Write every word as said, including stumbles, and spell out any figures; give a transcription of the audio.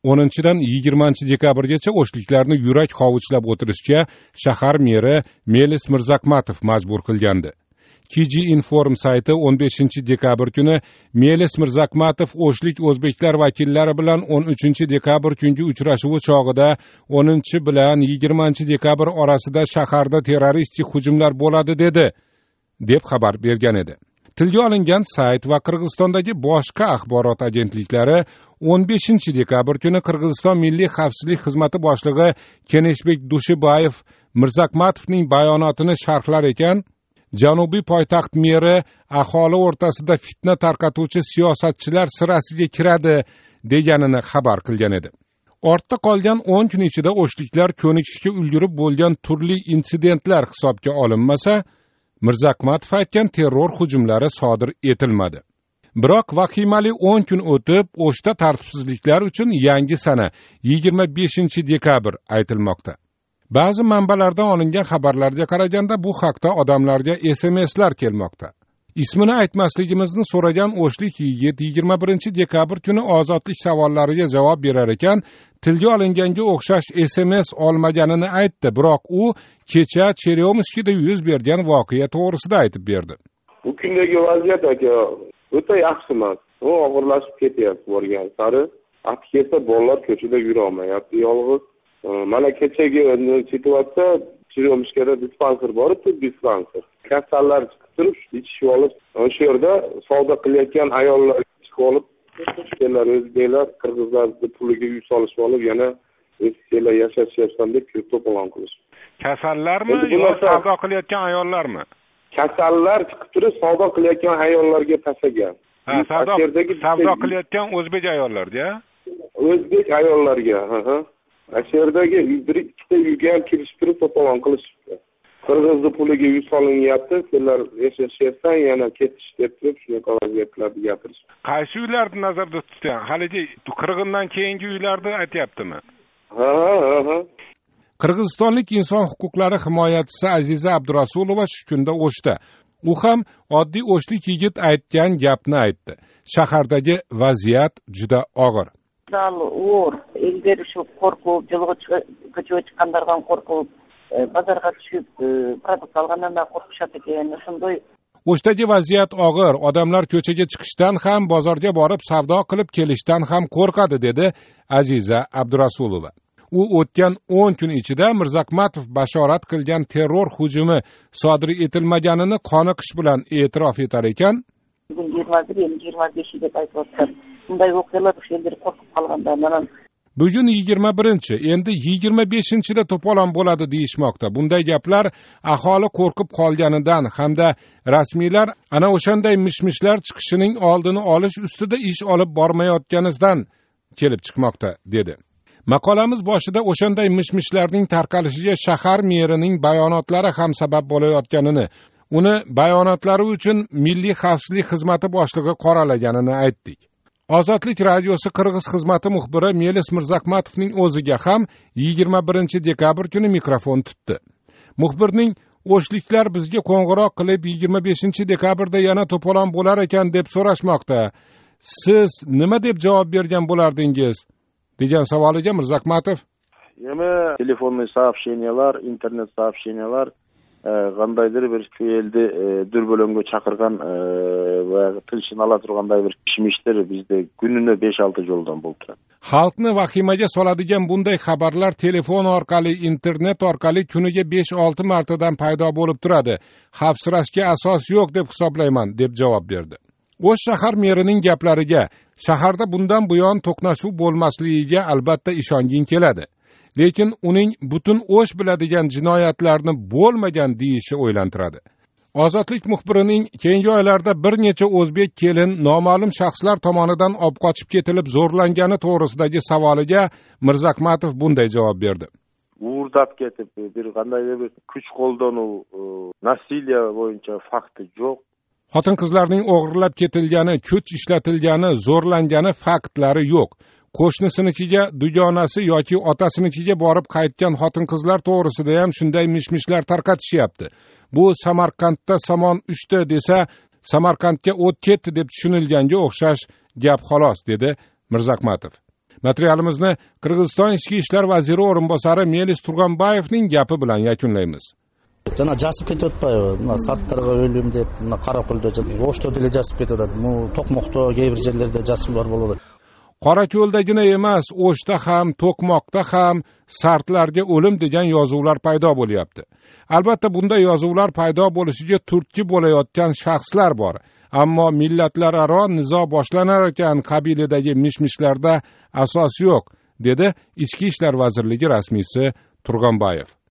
o'ninchidan yigirmanchi dekabrgacha o'shliklarni yurak hovuchlab o'tirishga shahar meri Melis Mirzakmatov majbur qilgandi. Kiji Inform sayti o'n beshinchi dekabr kuni Melis Mirzakmatov o'shlik o'zbeklar vakillari bilan o'n uchinchi dekabr kungi uchrashuvi chog'ida o'ninchi bilan yigirmanchi dekabr orasida shaharda terroristik hujumlar bo'ladi dedi, deb xabar bergan edi. Tilga olingan sayt va Qirg'izistondagi boshqa axborot agentliklari o'n beshinchi dekabr kuni Qirg'iziston Milliy xavfsizlik xizmati boshlig'i Keneshbek Dushibayev Mirzakmatovning bayonotini sharhlar ekan, Janubiy poytaxt meri aholi o'rtasida fitna tarqatuvchi siyosatchilar sirasiga kiradi deganini xabar qilgan edi. Ortda qolgan o'n kun ichida o'shliklar ko'nikishga ulgurib bo'lgan turli insidentlar hisobga olinmasa, Mirzakmatov aytgan terror hujumlari sodir etilmadi. Biroq vahimali o'n kun o'tib, O'shda tartibsizliklar uchun yangi sana yigirma beshinchi dekabr aytilmoqda. Ba'zi manbalardan olingan xabarlarga qaraganda bu haqda odamlarga S M S'lar kelmoqda. Ismini aytmasligimizni so'ragan o'shlik yigit yigirma birinchi dekabr kuni ozodlik savollariga javob berar ekan, tilga olinganga o'xshash S M S olmaganini aytdi, biroq u kecha Cheremskida yuz bergan voqea to'g'risida aytib berdi. Bu kundagi vaziyat aka o'ta yaxshi emas. U og'irlashib ketyapti borgan sari. Ati kelsa bolalar ko'chada yura olmayapti yolg'iz. Mana kechagi situatsiya Cheremskida dispanser bor, tibbiy dispanser. Kasallar chiqib turib, ichishib olib, o'sha yerda savdo qilayotgan ayollar chiqib olib, o'zbeklar, o'zbeklar, qirg'izlarni puliga uy solishib olib, yana o'zbeklar yashashyapsan deb to'polon qilish. Kasallarmi yo savdo qilayotgan ayollarmi? Kasallar chiqib turib, savdo qilayotgan ayollarga tashlagan. Ha, savdo savdo qilayotgan o'zbek ayollarga? O'zbek ayollarga, ha ha. Asherdagi bir ikkita uyga ham kirishib turib to'polon qilishibdi. Qirg'izning puliga uy solinyapti, sizlar yashashyapsan, yana ketish deb turib shunaqa vaziyatlarni gapirish. Qaysi uylarni nazarda tutgan? Haligi qirg'indan keyingi uylarni aytyaptimi? Ha ha ha. Qirg'izistonlik inson huquqlari himoyachisi Aziza Abdurasulova shu kunda O'shda. U ham oddiy o'shlik yigit aytgan gapni aytdi. Shahardagi vaziyat juda og'ir. Dal uğur, elleri şu korkup, yolga çıkıp çıkanlardan korkup, bazarga tushib, produkt algandan da qo'rqishadi ekan. Shunday. O'shdagi vaziyat og'ir, odamlar ko'chaga chiqishdan ham, bozorga borib savdo qilib kelishdan ham qo'rqadi, dedi Aziza Abdurasulova. U o'tgan o'n kun ichida Mirzakmatov bashorat qilgan terror hujumi sodir etilmaganini qoniqish bilan e'tirof etar ekan. Bugun yigirma bir, yigirma besh deb aytibdi. Bunday voqealar o'shalar qo'rqib qolganda mana bugun yigirma birinchi, endi yigirma beshinchida to'polon bo'ladi deyishmoqda. Bunday gaplar aholi qo'rqib qolganidan hamda rasmiylar ana o'shanday mishmishlar chiqishining oldini olish ustida ish olib bormayotganingizdan kelib chiqmoqda, dedi. Maqolamiz boshida o'shanday mishmishlarning tarqalishiga shahar merining bayonotlari ham sabab bo'layotganini, uni bayonotlari uchun Milliy xavfsizlik xizmati boshlig'i qoralaganini aytdik. Ozodlik radiosi Qirg'iz xizmati muxbiri Melis Mirzakmatovning o'ziga ham yigirma birinchi dekabr kuni mikrofon tutdi. Muxbirning o'shliklar bizga qo'ng'iroq qilib yigirma beshinchi dekabrda yana to'polon bo'lar ekan deb so'rashmoqda. Siz nima deb javob bergan bo'lardingiz? degan savoliga Mirzakmatov: Yana telefonniy сообщениялар, internet сообщениялар qandaydir bir eldi dürbölөнгө chaqirgan va tinchini ala turganday bir kishmishdir bizde gününe besh olti joldan bo'lib turadi. Xalqni vahimaga soladigan bunday xabarlar telefon orqali, internet orqali kuniga besh olti martadan paydo bo'lib turadi. Xavfsirashga asos yo'q deb hisoblayman, deb javob berdi. O'sh shahar merining gaplariga shaharda bundan buyon to'qnashuv bo'lmasligiga albatta ishonging keladi. Lekin uning butun O'sh biladigan jinoyatlarni bo'lmagan deyishi o'ylantiradi. Ozodlik muxbirining keyingi oylarda bir necha o'zbek kelin noma'lum shaxslar tomonidan olib qochib ketilib zo'rlangani to'g'risidagi savoliga Mirzakmatov bunday javob berdi. Uurdab ketib, bir qandaydir bir kuch qo'llanuv, nasiliya bo'yicha fakti yo'q. Xotin-qizlarning o'g'irlab ketilgani, kuch ishlatilgani, zo'rlangani faktlari yo'q. Qo'shnisinikiga, dugonasi yoki otasinikiga borib qaytgan xotin-qizlar to'g'risida ham shunday mishmishlar tarqatishyapti. Bu Samarqandda somon uchta desa, Samarqandga o't ketdi deb tushunilganga o'xshash gap xolos, dedi Mirzakmatov. Materialimizni Qirg'iziston ichki ishlar vaziri o'rinbosari Melis Turg'anbayevning gapi bilan yakunlaymiz. Жана жасып кетип атпайбы? Мына Сарттарга өлүм деп, мына Каракөлдө, Ошто деле жасып кетип атат. Бул Токмокто кээ бир жерлерде жасуулар болуп атат. Qorako'ldagina emas, O'shda ham, To'qmoqda ham Sartlarga o'lim degan yozuvlar paydo bo'lyapti. Albatta bunday yozuvlar paydo bo'lishiga turtki bo'layotgan shaxslar bor. Ammo millatlararo nizo boshlanar ekan qabiladagi mishmishlarda asos yo'q, dedi Ichki ishlar vazirligi rasmiysi Turg'anbayev.